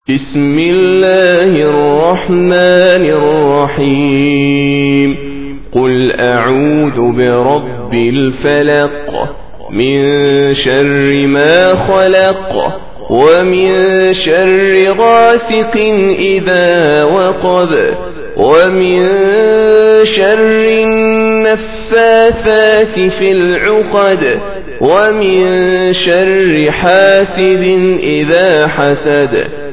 بسم الله الرحمن الرحيم. قل أعوذ برب الفلق من شر ما خلق ومن شر غاسق إذا وقب ومن شر النفاثات في العقد ومن شر حاسد إذا حسد.